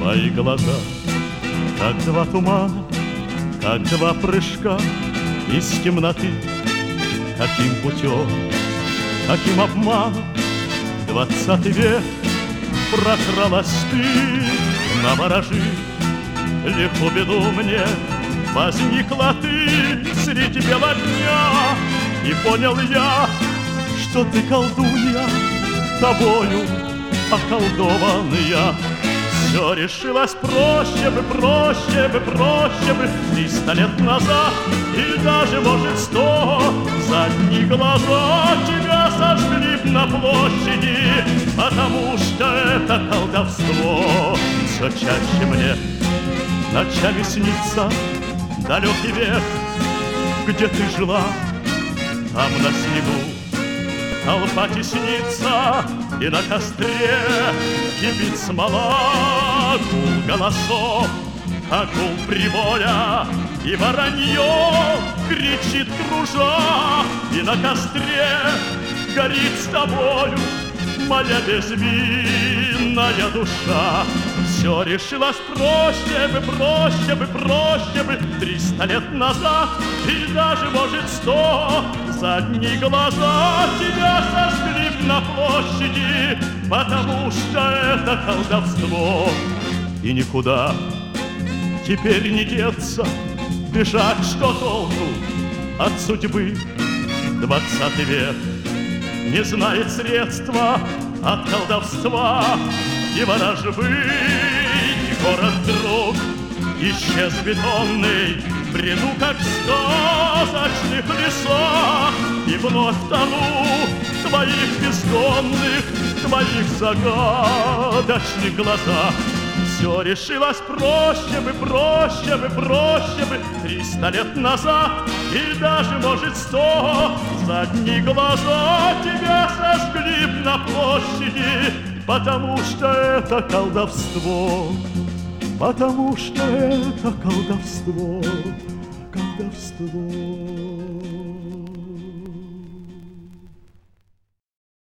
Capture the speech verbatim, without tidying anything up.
Твои глаза, как два тумана, как два прыжка из темноты. Каким путем, каким обманом двадцатый век прокралась ты на ворожи. Легко беду мне возникла ты среди бела дня, и понял я, что ты колдунья, тобою околдованная. Все решилось проще бы, проще бы, проще бы триста лет назад, и даже, может, сто. Задние глаза тебя сожгли б на площади, потому что это колдовство. Все чаще мне ночами снится далекий век, где ты жила. Там на снегу толпа теснится, и на костре кипит смола. Гул голосов, как гул прибоя, и воронье кричит кружа. И на костре горит с тобою моя безвинная душа. Все решилось проще бы, проще бы, проще бы триста лет назад, и даже, может, сто. Задние глаза тебя сожгли б на площади, потому что это колдовство. И никуда теперь не деться, бежать что толку от судьбы. Двадцатый век не знает средства от колдовства и ворожбы. И город вдруг исчез бетонный, бреду, как в сказочных лесах, и вновь тону в твоих бездонных, твоих загадочных глазах. Все решилось проще бы, проще бы, проще бы триста лет назад, и даже, может, сто. Задние глаза тебя сожгли б на площади, потому что это колдовство. Потому что это колдовство, колдовство.